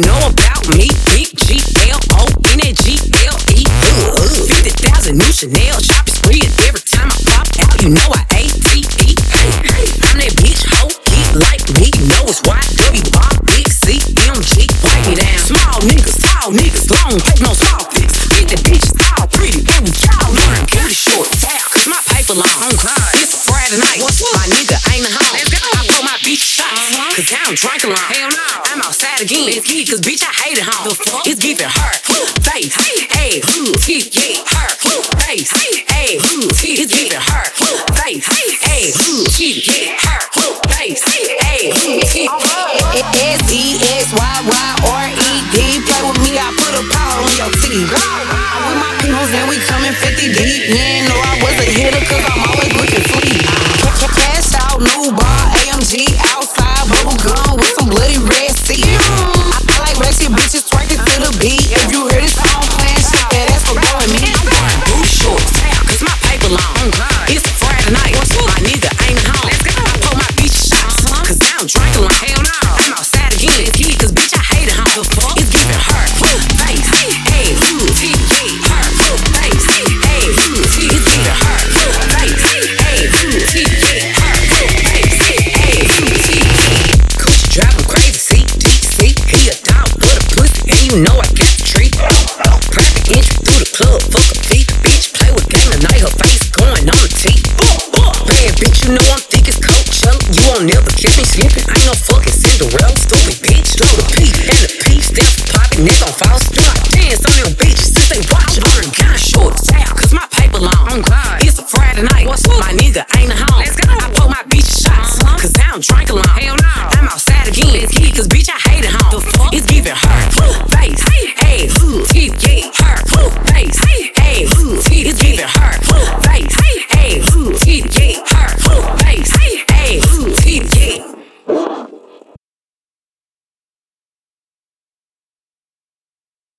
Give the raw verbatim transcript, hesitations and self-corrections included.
know about me? Big G L O N A G L E. fifty thousand new Chanel shopping spree, and every time I pop out, you know I A T E. I'm that bitch hoe, get like me, you know it's Y W R, Big C M G. Break it down. Small niggas, tall niggas, long hope, no small fix. Get the bitches all pretty, and we all learn. Booty short, towel, cause my paper long. It's a Friday night, my nigga ain't at home. I pull my bitch shots, cause I don't drink alone. Hell no, I'm outside again, let's get, cause bitch I hate it home. It's giving her face, hey, teeth, yeah, her face, hey, teeth. It's giving her face, hey, teeth, yeah, her face, hey, teeth. S E X Y Y R E D. Play with me, I put a power on your teeth. I'm with my peoples and we coming fifty deep. You ain't know I was a hitter, cause I'm always looking sweet. Cash out, new bar, A M G outside, bubble gum with some bloody red seat. I, I like ratchet bitches twerking to the beat. If you hear this song playing, shit that ass for blowing me. Booty short, towel, cause my paper long. It's a Friday night, my nigga ain't at home. I pull my bitch shots, cause I don't drink alone. Hell no, I'm outside again, let's get, cause bitch I hate it home. It's giving her face, hey, teeth, yeah, her face, hey, teeth. It's giving her face, hey, teeth, yeah, her face, hey, teeth. Coochie driving crazy, C D C. He a dog with a pussy, and you know I got the treat. Private entry through the club, fuck a feet. Bitch play with game tonight, her face going on the tee. Bad bitch, you know I'm thick as Coachella. You won't never catch me slipping.